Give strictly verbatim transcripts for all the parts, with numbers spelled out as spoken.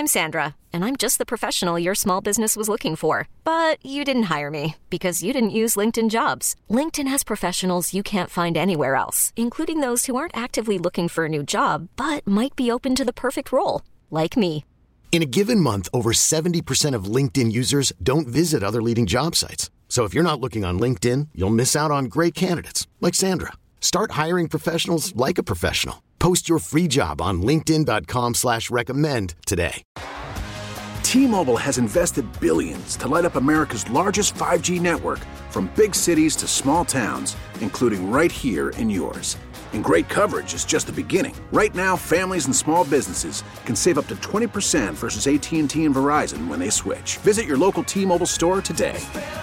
I'm Sandra, and I'm just the professional your small business was looking for. But you didn't hire me because you didn't use LinkedIn Jobs. LinkedIn has professionals you can't find anywhere else, including those who aren't actively looking for a new job, but might be open to the perfect role, like me. In a given month, over seventy percent of LinkedIn users don't visit other leading job sites. So if you're not looking on LinkedIn, you'll miss out on great candidates like Sandra. Start hiring professionals like a professional. Post your free job on linkedin dot com slash recommend today. T-Mobile has invested billions to light up America's largest five G network, from big cities to small towns, including right here in yours. And great coverage is just the beginning. Right now, families and small businesses can save up to twenty percent versus A T and T and Verizon when they switch. Visit your local T-Mobile store today.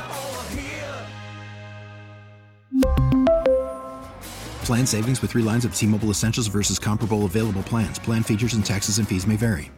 Plan savings with three lines of T-Mobile Essentials versus comparable available plans. Plan features and taxes and fees may vary.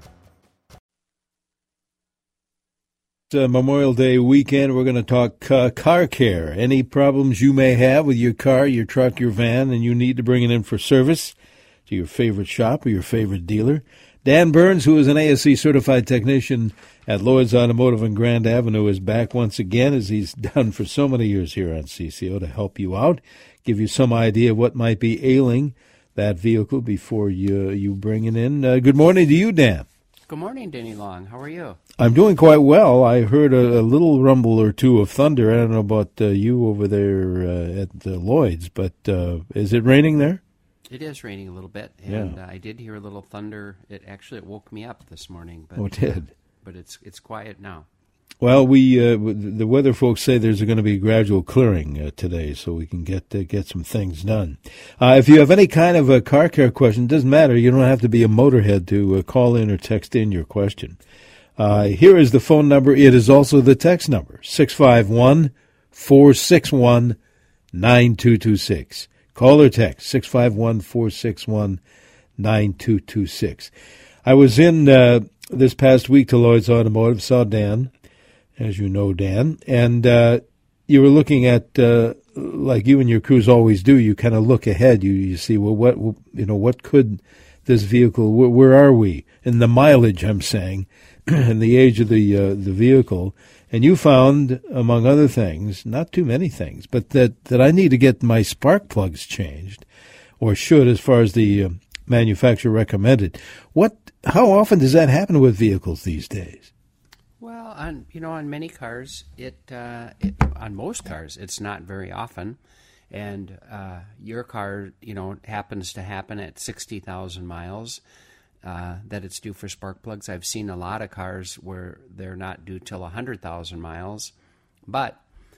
Uh, Memorial Day weekend, we're going to talk uh, car care. Any problems you may have with your car, your truck, your van, and you need to bring it in for service to your favorite shop or your favorite dealer. Dan Burns, who is an A S C certified technician at Lloyd's Automotive on Grand Avenue, is back once again, as he's done for so many years here on C C O, to help you out, give you some idea of what might be ailing that vehicle before you you bring it in. Uh, good morning to you, Dan. Good morning, Denny Long. How are you? I'm doing quite well. I heard a, a little rumble or two of thunder. I don't know about uh, you over there uh, at uh, Lloyd's, but uh, is it raining there? It is raining a little bit, and Yeah. uh, I did hear a little thunder. It actually it woke me up this morning. But, Oh, it did. Uh, but it's it's quiet now. Well, we uh, the weather folks say there's going to be gradual clearing uh, today, so we can get uh, get some things done. Uh, if you have any kind of a car care question, it doesn't matter. You don't have to be a motorhead to uh, call in or text in your question. Uh, here is the phone number. It is also the text number, six five one, four six one, nine two two six. Call or text, six five one, four six one, nine two two six. I was in uh, this past week to Lloyd's Automotive, saw Dan, as you know, Dan, and uh, you were looking at, uh, like you and your crews always do, you kind of look ahead. You you see, well, what you know, what could this vehicle, where, where are we? In the mileage, I'm saying, and the age of the uh, the vehicle. And you found, among other things, not too many things, but that, that I need to get my spark plugs changed, or should, as far as the uh, manufacturer recommended. What? How often does that happen with vehicles these days? Well, on you know, on many cars, it, uh, it on most cars, it's not very often, and uh, your car, you know, happens to happen at sixty thousand miles. Uh, that it's due for spark plugs. I've seen a lot of cars where they're not due till one hundred thousand miles. But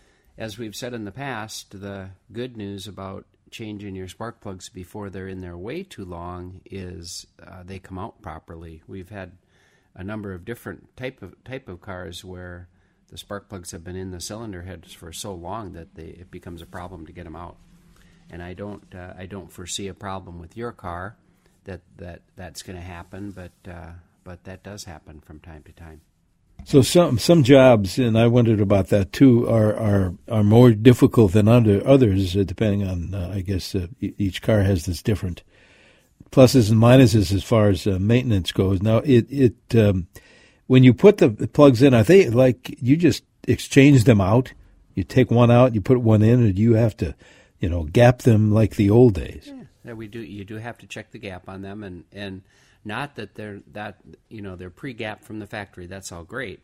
as we've said in the past, the good news about changing your spark plugs before they're in there way too long is uh, they come out properly. We've had a number of different type of type of cars where the spark plugs have been in the cylinder heads for so long that they, it becomes a problem to get them out. And I don't uh, I don't foresee a problem with your car that, that that's going to happen, but uh, but that does happen from time to time. So some some jobs, and I wondered about that too, are are, are more difficult than under others, uh, depending on, uh, I guess, uh, e- each car has this different pluses and minuses as far as uh, maintenance goes. Now, it, it um, when you put the plugs in, are they like you just exchange them out? You take one out, you put one in, or do you have to, you know, gap them like the old days? Yeah. Yeah, we do. You do have to check the gap on them, and, and not that they're that you know they're pre-gapped from the factory. That's all great,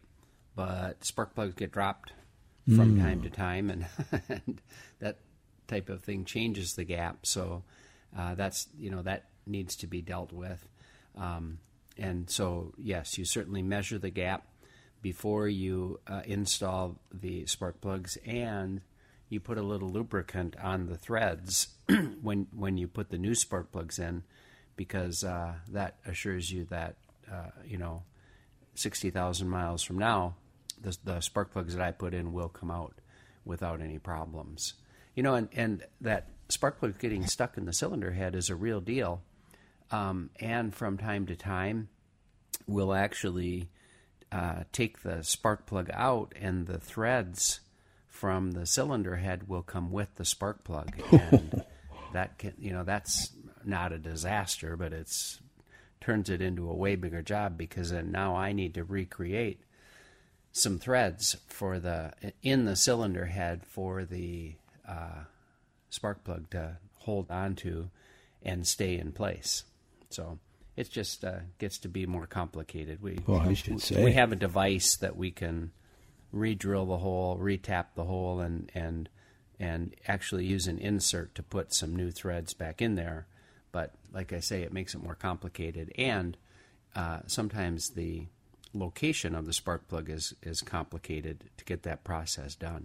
but spark plugs get dropped from mm. time to time, and, and that type of thing changes the gap. So uh, that's you know that needs to be dealt with. Um, and so yes, you certainly measure the gap before you uh, install the spark plugs, and you put a little lubricant on the threads when when you put the new spark plugs in, because uh, that assures you that, uh, you know, sixty thousand miles from now, the, the spark plugs that I put in will come out without any problems. You know, and, and that spark plug getting stuck in the cylinder head is a real deal. Um, and from time to time, we'll actually uh, take the spark plug out, and the threads from the cylinder head will come with the spark plug, and that can, you know, that's not a disaster, but it's turns it into a way bigger job, because then now I need to recreate some threads for the in the cylinder head for the uh, spark plug to hold onto and stay in place. So it just uh, gets to be more complicated. We well, I should say. we have a device that we can re-drill the hole, re-tap the hole, and and and actually use an insert to put some new threads back in there. But like I say, it makes it more complicated, and uh, sometimes the location of the spark plug is, is complicated to get that process done.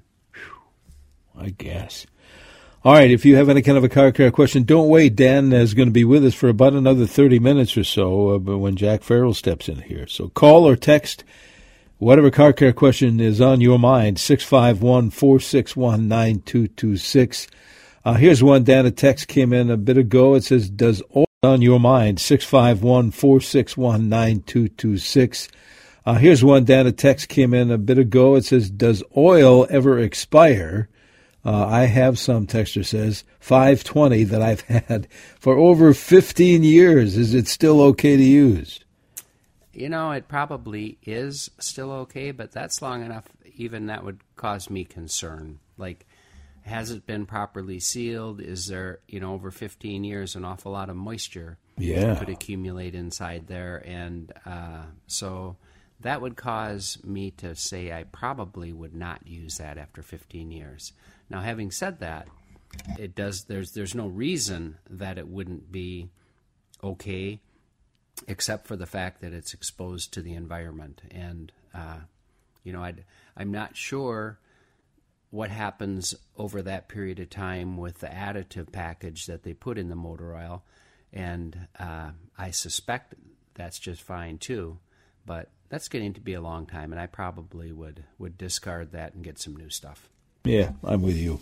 I guess. All right, if you have any kind of a car care question, don't wait. Dan is going to be with us for about another thirty minutes or so uh, when Jack Farrell steps in here. So call or text whatever car care question is on your mind, six five one, four six one, nine two two six. Uh, here's one, Dan. A text came in a bit ago. It says, does oil on your mind, six five one, four six one, nine two two six. Uh, here's one, Dan. A text came in a bit ago. It says, does oil ever expire? Uh, I have some, texter says, five twenty that I've had for over fifteen years. Is it still okay to use? You know, it probably is still okay, but that's long enough. Even that would cause me concern. Like, has it been properly sealed? Is there, you know, over fifteen years, an awful lot of moisture yeah. could accumulate inside there. And uh, so that would cause me to say I probably would not use that after fifteen years. Now, having said that, it does. There's there's no reason that it wouldn't be okay, except for the fact that it's exposed to the environment. And uh, you know, I'd, I'm not sure what happens over that period of time with the additive package that they put in the motor oil, and uh, I suspect that's just fine too. But that's getting to be a long time, and I probably would would discard that and get some new stuff. Yeah, I'm with you.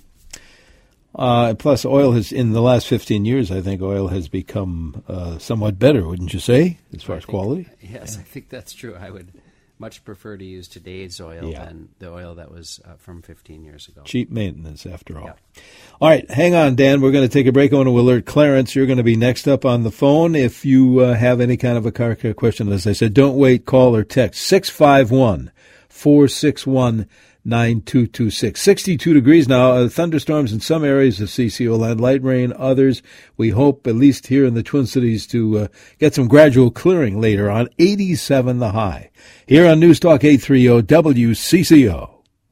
Uh, plus, oil has, in the last fifteen years, I think oil has become uh, somewhat better, wouldn't you say, as far I as think, quality? Yes, yeah. I think that's true. I would much prefer to use today's oil yeah. than the oil that was uh, from fifteen years ago. Cheap maintenance, after all. Yep. All right, hang on, Dan. We're going to take a break. I want to alert Clarence. You're going to be next up on the phone. If you uh, have any kind of a car care question, as I said, don't wait, call or text six five one, four six one, nine two two six. sixty-two degrees now. Uh, thunderstorms in some areas of C C O land, light rain, others. We hope, at least here in the Twin Cities, to uh, get some gradual clearing later on. eighty-seven the high. Here on News Talk eight thirty W C C O.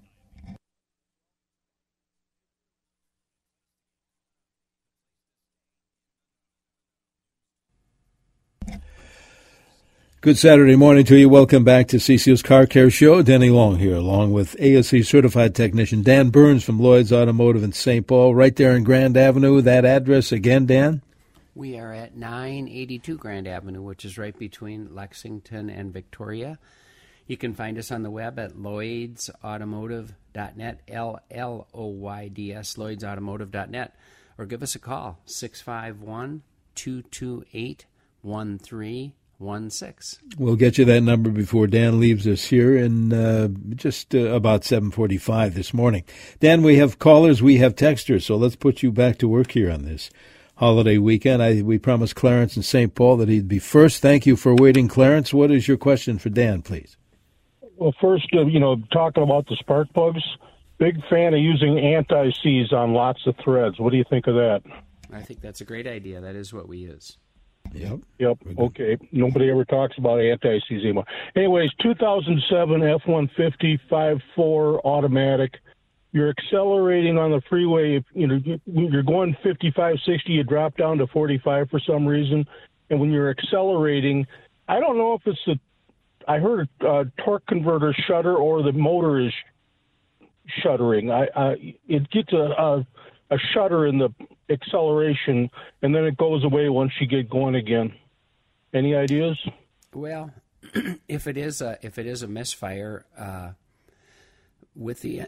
Good Saturday morning to you. Welcome back to C C O's Car Care Show. Denny Long here, along with A S C certified technician Dan Burns from Lloyd's Automotive in Saint Paul, right there in Grand Avenue. That address again, Dan? We are at nine eighty-two Grand Avenue, which is right between Lexington and Victoria. You can find us on the web at lloyds automotive dot net, L L O Y D S, lloyds automotive dot net, or give us a call, six five one, two two eight, one three one six. We'll get you that number before Dan leaves us here in uh, just uh, about seven forty-five this morning. Dan, we have callers, we have texters, so let's put you back to work here on this holiday weekend. I, we promised Clarence in Saint Paul that he'd be first. Thank you for waiting, Clarence. What is your question for Dan, please? Well, first, uh, you know, talking about the spark plugs, big fan of using anti-seize on lots of threads. What do you think of that? I think that's a great idea. That is what we use. Yep. Yep. Okay. Nobody ever talks about anti-seize anymore. Anyways, two thousand seven F one fifty five four automatic. You're accelerating on the freeway. If, you know, you're going fifty-five, sixty, you drop down to forty-five for some reason. And when you're accelerating, I don't know if it's the, I heard a, a torque converter shutter or the motor is shuttering. I, I it gets a, a a shudder in the acceleration, and then it goes away once you get going again. Any ideas? Well, if it is a if it is a misfire uh, with the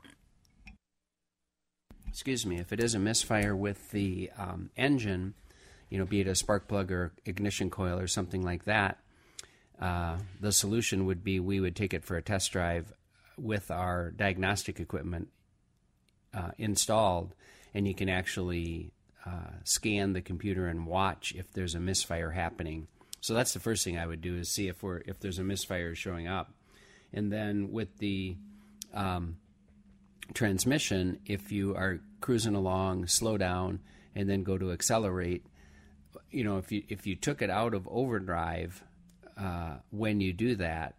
excuse me, if it is a misfire with the um, engine, you know, be it a spark plug or ignition coil or something like that, uh, the solution would be we would take it for a test drive with our diagnostic equipment uh, installed. And you can actually uh, scan the computer and watch if there's a misfire happening. So that's the first thing I would do is see if we're if there's a misfire showing up. And then with the um, transmission, if you are cruising along, slow down, and then go to accelerate, you know, if you if you took it out of overdrive uh, when you do that,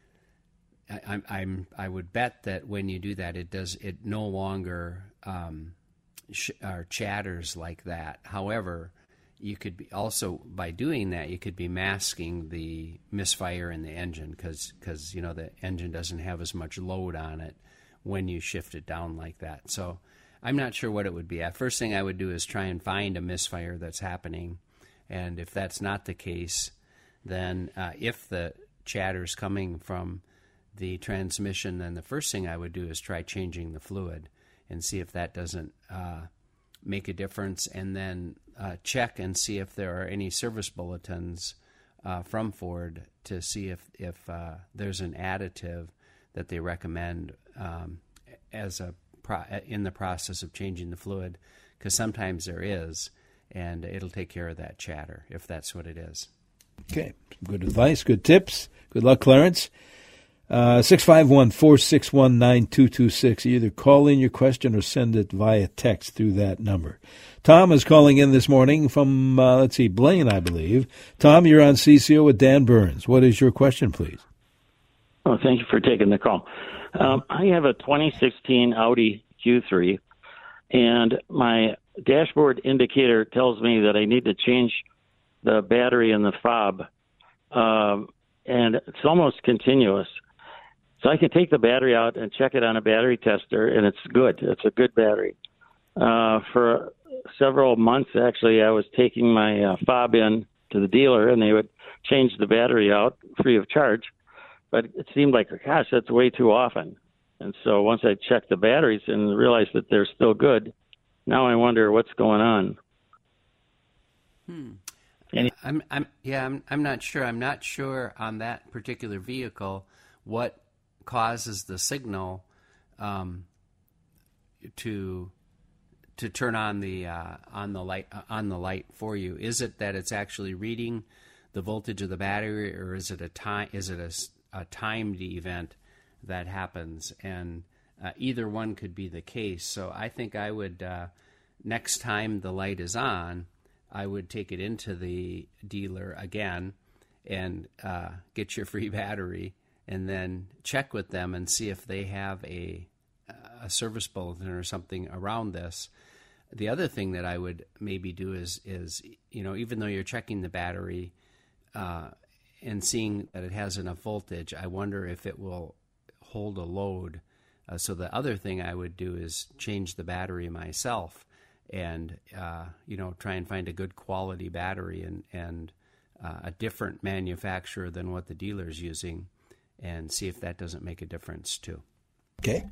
I, I'm I'm I would bet that when you do that, it does it no longer um, sh- or chatters like that. However, you could be also by doing that, you could be masking the misfire in the engine because because you know the engine doesn't have as much load on it when you shift it down like that. So I'm not sure what it would be. The first thing I would do is try and find a misfire that's happening, and if that's not the case, then uh, if the chatter's coming from the transmission, then the first thing I would do is try changing the fluid and see if that doesn't uh, make a difference, and then uh, check and see if there are any service bulletins uh, from Ford to see if, if uh, there's an additive that they recommend um, as a pro- in the process of changing the fluid, because sometimes there is, and it'll take care of that chatter if that's what it is. Okay, good advice, good tips. Good luck, Clarence. Uh, six five one, four six one, nine two two six. Either call in your question or send it via text through that number. Tom is calling in this morning from, uh, let's see, Blaine, I believe. Tom, you're on C C O with Dan Burns. What is your question, please? Oh, thank you for taking the call. Um, I have a twenty sixteen Audi Q three, and my dashboard indicator tells me that I need to change the battery in the fob, um, and it's almost continuous. So I can take the battery out and check it on a battery tester, and it's good. It's a good battery. Uh, for several months, actually, I was taking my uh, fob in to the dealer, and they would change the battery out free of charge. But it seemed like, gosh, that's way too often. And so once I checked the batteries and realized that they're still good, now I wonder what's going on. Hmm. Any- I'm, I'm, yeah, I'm, I'm not sure. I'm not sure on that particular vehicle what causes the signal um, to to turn on the uh, on the light uh, on the light for you. Is it that it's actually reading the voltage of the battery, or is it a time? Is it a, a timed event that happens? And uh, either one could be the case. So I think I would uh, next time the light is on, I would take it into the dealer again and uh, get your free battery, and then check with them and see if they have a a service bulletin or something around this. The other thing that I would maybe do is, is you know, even though you're checking the battery uh, and seeing that it has enough voltage, I wonder if it will hold a load. Uh, so the other thing I would do is change the battery myself and, uh, you know, try and find a good quality battery and, and uh, a different manufacturer than what the dealer's using, and see if that doesn't make a difference too. Okay.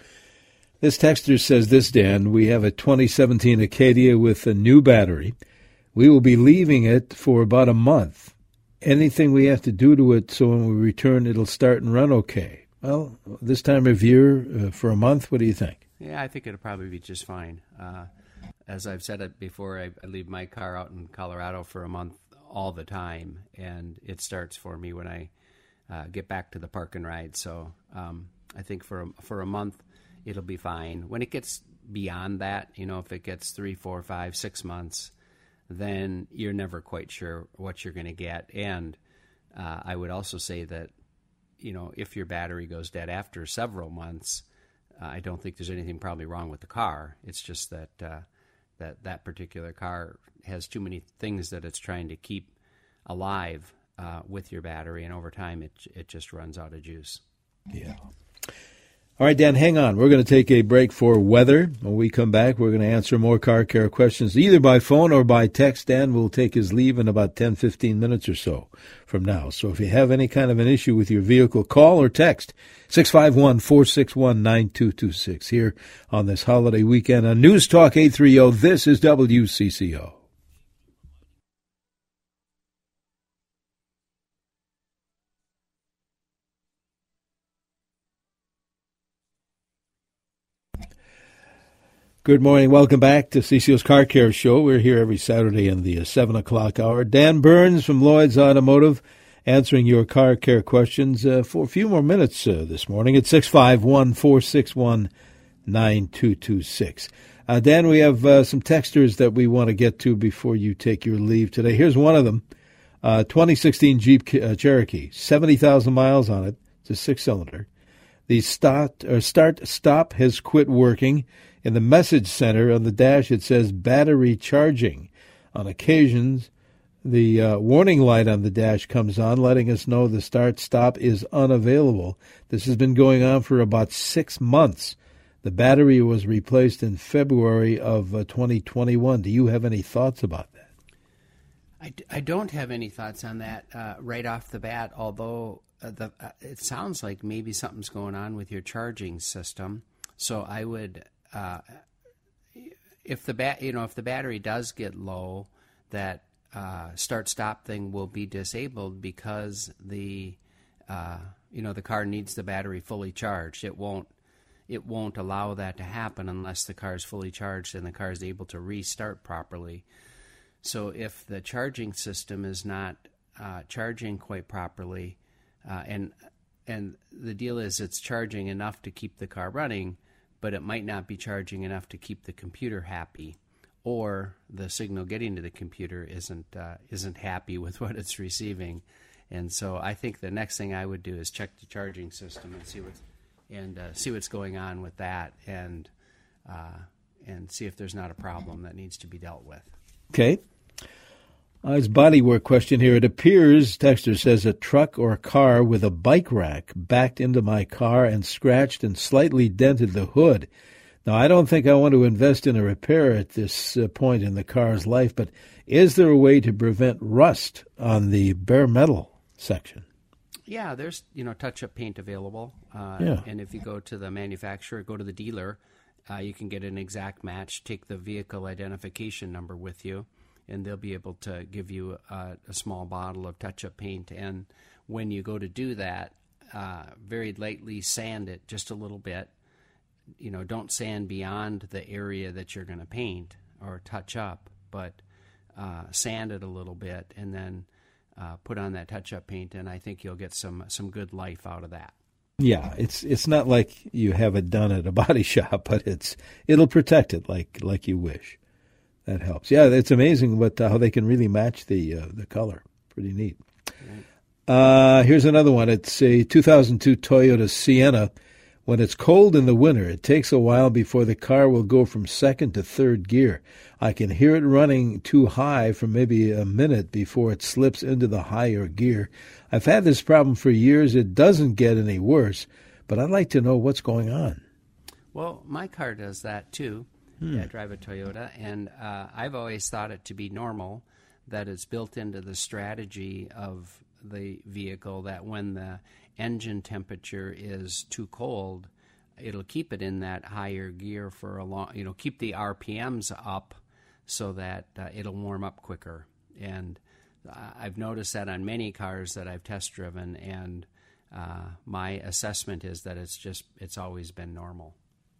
This texter says this, Dan. We have a twenty seventeen Acadia with a new battery. We will be leaving it for about a month. Anything we have to do to it so when we return it'll start and run okay? Well, this time of year, uh, for a month, what do you think? Yeah, I think it'll probably be just fine. Uh, as I've said it before, I, I leave my car out in Colorado for a month all the time, and it starts for me when I Uh, get back to the park and ride. So um, I think for a, for a month, it'll be fine. When it gets beyond that, you know, if it gets three, four, five, six months, then you're never quite sure what you're going to get. And uh, I would also say that, you know, if your battery goes dead after several months, uh, I don't think there's anything probably wrong with the car. It's just that uh, that that particular car has too many things that it's trying to keep alive Uh, with your battery, and over time it it just runs out of juice. Yeah. All right, Dan, hang on. We're going to take a break for weather. When we come back, we're going to answer more car care questions, either by phone or by text. Dan will take his leave in about ten, fifteen minutes or so from now. So if you have any kind of an issue with your vehicle, call or text six five one, four six one, nine two two six here on this holiday weekend on News Talk eight thirty. This is W C C O. Good morning. Welcome back to C C O's Car Care Show. We're here every Saturday in the seven o'clock hour. Dan Burns from Lloyd's Automotive answering your car care questions uh, for a few more minutes uh, this morning at six five one, four six one, nine two two six. Uh, Dan, we have uh, some texters that we want to get to before you take your leave today. Here's one of them. Uh, twenty sixteen Jeep uh, Cherokee, seventy thousand miles on it. It's a six-cylinder. The start, or start stop has quit working. In the message center on the dash, it says battery charging. On occasions, the uh, warning light on the dash comes on, letting us know the start-stop is unavailable. This has been going on for about six months. The battery was replaced in February of uh, twenty twenty-one. Do you have any thoughts about that? I, d- I don't have any thoughts on that uh, right off the bat, although uh, the, uh, it sounds like maybe something's going on with your charging system. So I would... Uh, if the bat, you know, if the battery does get low, that uh, start-stop thing will be disabled because the, uh, you know, the car needs the battery fully charged. It won't, it won't allow that to happen unless the car is fully charged and the car is able to restart properly. So if the charging system is not uh, charging quite properly, uh, and and the deal is it's charging enough to keep the car running, but it might not be charging enough to keep the computer happy, or the signal getting to the computer isn't uh, isn't happy with what it's receiving. And so I think the next thing I would do is check the charging system and see what's and uh, see what's going on with that, and uh, and see if there's not a problem that needs to be dealt with. Okay. Uh, his bodywork question here. It appears, texter says, a truck or a car with a bike rack backed into my car and scratched and slightly dented the hood. Now, I don't think I want to invest in a repair at this uh, point in the car's life, but is there a way to prevent rust on the bare metal section? Yeah, there's, you know, touch-up paint available. Uh, yeah. And if you go to the manufacturer, go to the dealer, uh, you can get an exact match, take the vehicle identification number with you, and they'll be able to give you a, a small bottle of touch-up paint. And when you go to do that, uh, very lightly sand it just a little bit. You know, don't sand beyond the area that you're going to paint or touch up, but uh, sand it a little bit and then uh, put on that touch-up paint, and I think you'll get some some good life out of that. Yeah, it's it's not like you have it done at a body shop, but it's it'll protect it like like you wish. That helps. Yeah, it's amazing what uh, how they can really match the uh, the color. Pretty neat. Right. Uh, here's another one. It's a two thousand two Toyota Sienna. When it's cold in the winter, it takes a while before the car will go from second to third gear. I can hear it running too high for maybe a minute before it slips into the higher gear. I've had this problem for years. It doesn't get any worse, but I'd like to know what's going on. Well, my car does that too. Hmm. Yeah, I drive a Toyota, and uh, I've always thought it to be normal, that it's built into the strategy of the vehicle that when the engine temperature is too cold, it'll keep it in that higher gear for a long, you know, keep the R P Ms up so that uh, it'll warm up quicker. And uh, I've noticed that on many cars that I've test driven, and uh, my assessment is that it's just, it's always been normal.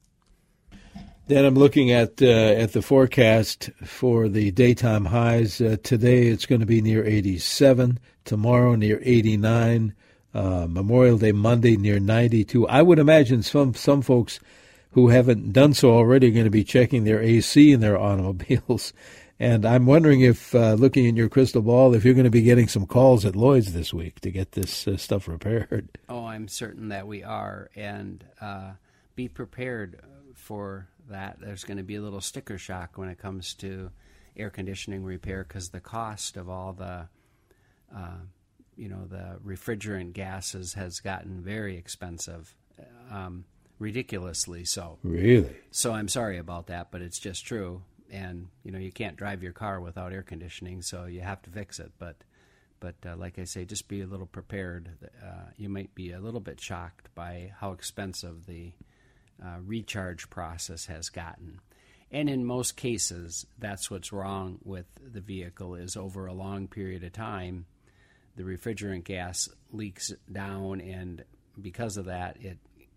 Then I'm looking at uh, at the forecast for the daytime highs. Uh, today it's going to be near eighty-seven. Tomorrow near eighty-nine. Uh, Memorial Day Monday near ninety-two. I would imagine some some folks who haven't done so already are going to be checking their A C in their automobiles. And I'm wondering if, uh, looking in your crystal ball, if you're going to be getting some calls at Lloyd's this week to get this uh, stuff repaired. Oh, I'm certain that we are. And uh, be prepared for that. There's going to be a little sticker shock when it comes to air conditioning repair, because the cost of all the, uh, you know, the refrigerant gases has gotten very expensive, um, ridiculously so. Really? So I'm sorry about that, but it's just true. And, you know, you can't drive your car without air conditioning, so you have to fix it. But, but uh, like I say, just be a little prepared. Uh, you might be a little bit shocked by how expensive the Uh, recharge process has gotten. And in most cases, that's what's wrong with the vehicle, is over a long period of time, the refrigerant gas leaks down, and because of that, it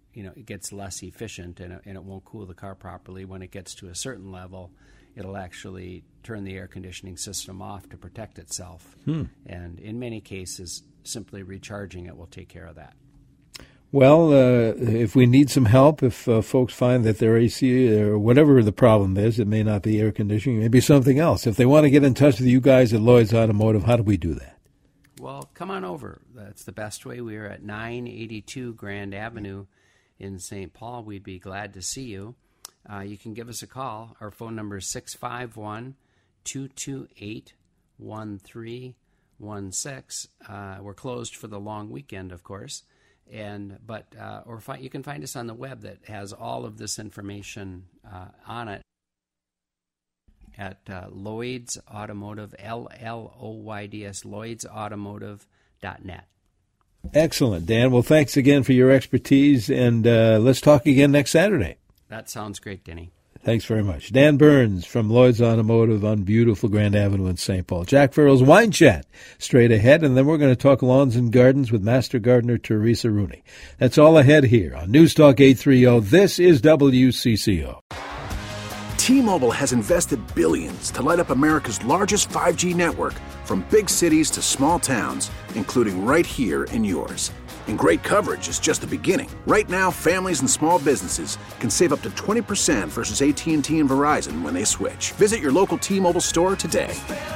you know, it gets less efficient and it, and it won't cool the car properly. When it gets to a certain level, it'll actually turn the air conditioning system off to protect itself. Hmm. And in many cases, simply recharging it will take care of that. Well, uh, if we need some help, if uh, folks find that their A C or whatever the problem is, it may not be air conditioning, it may be something else. If they want to get in touch with you guys at Lloyd's Automotive, how do we do that? Well, come on over. That's the best way. We are at nine eighty-two Grand Avenue in Saint Paul. We'd be glad to see you. Uh, you can give us a call. Our phone number is six five one, two two eight, one three one six. Uh, we're closed for the long weekend, of course. And but uh, or fi- you can find us on the web that has all of this information uh, on it at uh, Lloyd's Automotive, L L O Y D S, Lloyd's Automotive dot net. Excellent, Dan. Well, thanks again for your expertise, and uh, let's talk again next Saturday. That sounds great, Denny. Thanks very much. Dan Burns from Lloyd's Automotive on beautiful Grand Avenue in Saint Paul. Jack Farrell's Wine Chat straight ahead, and then we're going to talk lawns and gardens with Master Gardener Teresa Rooney. That's all ahead here on News Talk eight thirty. This is W C C O. T-Mobile has invested billions to light up America's largest five G network, from big cities to small towns, including right here in yours. And great coverage is just the beginning. Right now, families and small businesses can save up to twenty percent versus A T and T and Verizon when they switch. Visit your local T-Mobile store today.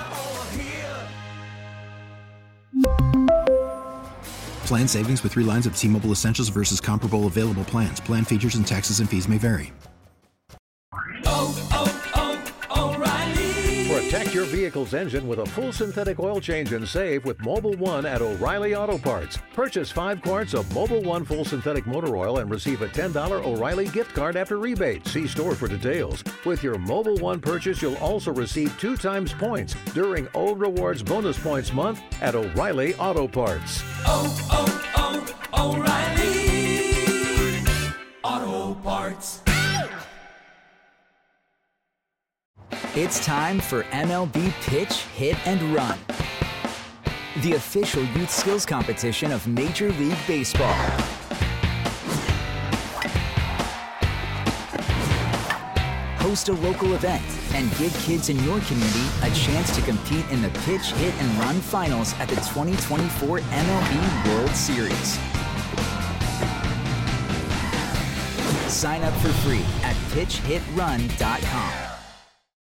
Plan savings with three lines of T-Mobile Essentials versus comparable available plans. Plan features and taxes and fees may vary. Oh, oh, oh, O'Reilly. Protect your vehicle's engine with a full synthetic oil change and save with Mobil one at O'Reilly Auto Parts. Purchase five quarts of Mobil one full synthetic motor oil and receive a ten dollars O'Reilly gift card after rebate. See store for details. With your Mobil one purchase, you'll also receive two times points during O Rewards Bonus Points Month at O'Reilly Auto Parts. Oh, oh, oh, O'Reilly Auto Parts. It's time for M L B Pitch, Hit, and Run, the official youth skills competition of Major League Baseball. Host a local event and give kids in your community a chance to compete in the Pitch, Hit, and Run finals at the twenty twenty-four M L B World Series. Sign up for free at pitch hit run dot com.